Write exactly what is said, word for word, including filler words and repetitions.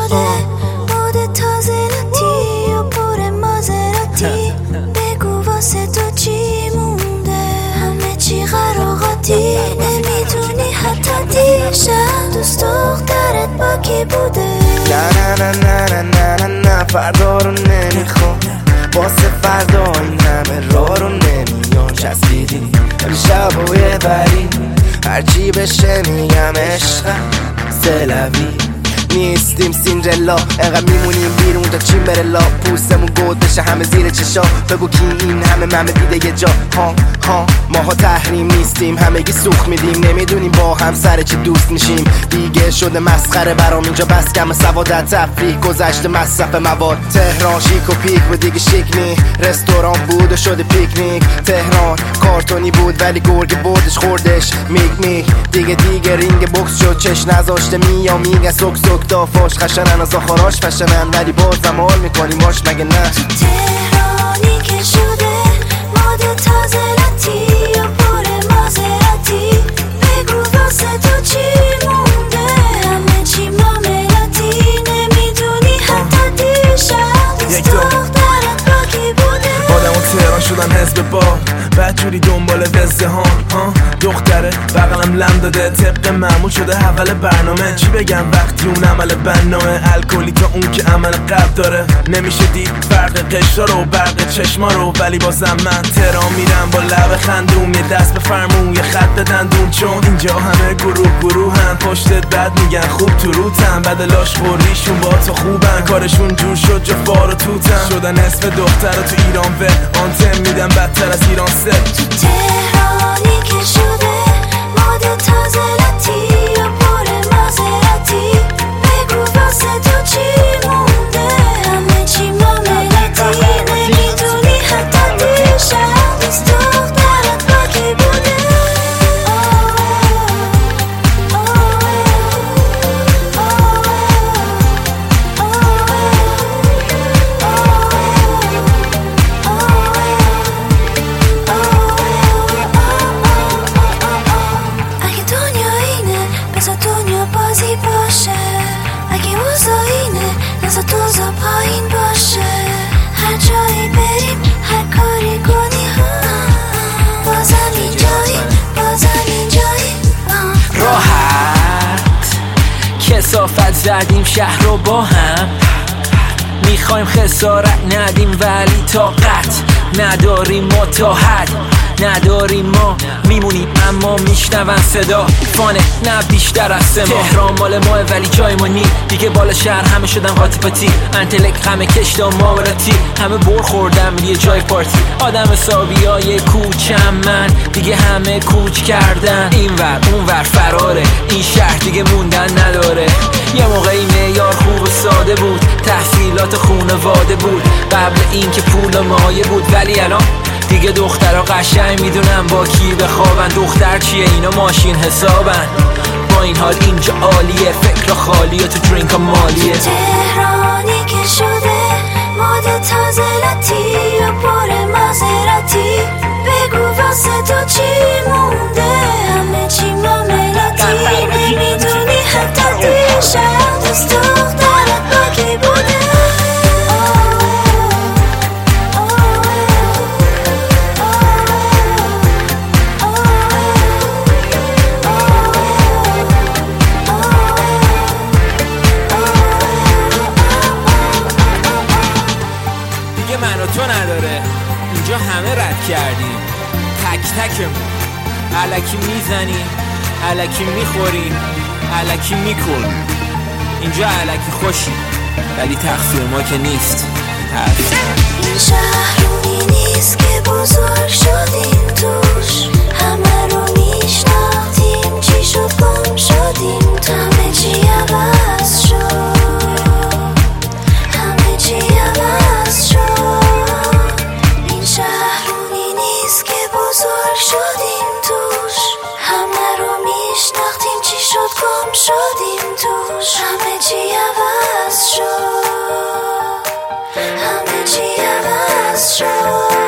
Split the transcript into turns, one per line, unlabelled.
شده مود تازه لاتی و پر مازراتی بگو واسه تو چی مونده همه چی قراقاتی نمیدونی حتی دیشب دوست دخترت با کی بوده
نه نه نه نه نه نه نه فردا رو نمیخوام واسه فردا این همه راه رو نمیان چسبیدی ولی شب و یه بری هرچی بشه میگم عشقم سلوی نیستیم سیندرلا انقدر میمونیم بیرون تا چین بره لا پوستمون گود بشه همه زیر چشا بگو کی این همه ممه دیده یه جا ها ها ماها تحریم نیستیم همگی سوخ میدیم نمیدونیم با هم سر چی دوست میشیم دیگه شده مسخره برام اینجا بس کم سوادت تفریح گذشته مصرف مواد تهران شیک و پیک و دیگه شیک نی رستوران بود و شده پیکنیک تهران کارتونی بود ولی گرگ بردش خوردش میگ میگ دیگه دیگه رینگ بوکس شد چش نذاشته میا میگه سک سک دافاش خشنن از آخراش فشنن ولی بازم حال میکنیم باش مگه نه
تو تهرانی که شده ماد تازه لاتی و پر مازراتی بگو واسه تو چی مونده همه چی معاملاتی نمیدونی حتی دیشب دوست دخترت با کی بوده
آدم و تهران شدن حزب با بدجوری دنبال وزده ها دختره بغلم لم داده طبق معمول شده حول برنامه چی بگم وقتی اون عمل بنامه الکلی تا اون که عمل قبل داره نمیشه دید فرق قشتا رو برق چشما رو ولی بازم من تهران میرم با لب خندون یه دست به فرمون یه خط به دندون چون اینجا همه گروه گروه هم پشتت بد میگن خوب تو روتن بدلاش خوریشون با تو خوبن کارشون جور شد جا فار و توتن شدن اسم دختر تو ایران و آنتم میدن بدتر از ایران سه
تو تهرانی که شده ماد تازه لاتی و پر مازراتی بگو واسه تو چی مونده همه چی معاملاتی نمیدونی حتی دیشب دوست دخترت با کی بوده نزا دوزا پایین باشه هر جایی بریم هر کاری کنی بازم اینجایی بازم اینجایی
راحت کثافت زدیم شهر رو با هم میخوایم خسارت ندیم ولی طاقت نداریم ما تا حد نداریم ما میمونیم اما میشنون صدا فانه نه بیشتر از سه ماه تهران مال ماه ولی جای ما نی دیگه بالا شهر همه شدن قاطی پاتی انتلک همه کشتا ماوراتی همه بر خوردم یه جای پارتی آدم حسابی های کوچم من دیگه همه کوچ کردن این ور اون ور فراره این شهر دیگه موندن نداره یه موقعی معیار خوب و ساده بود تحصیلات خونواده بود قبل این که پول و مایه بود ولی الان دیگه دخترها قشنگ میدونن با کی بخوابن دختر چیه اینا ماشین حسابن با این حال اینجا عالیه فکر خالیه تو درینک مالیه
تهرانی که شده ماد تازه لاتی و پر مازراتی بگو واسه تو چی مونده همه چی معاملاتی نمیدونی حتی دیشب دوست دخترت با کی بوده
من و تو نداره اینجا همه رد کردیم تک تکمون الکی میزنیم الکی میخوریم الکی میکنیم اینجا الکی خوشی ولی تقصیر ما که نیست هست
این شهر اونی نیست که بزرگ شدیم توش همه رو میشناختیم چی شد گم شدیم همه چی عوض شد همه چی عوض شد این شهر اونی نیست که بزرگ شدیم توش همه رو میشناختیم چی شد گم شدیم توش همه چی عوض شد همه چی عوض شد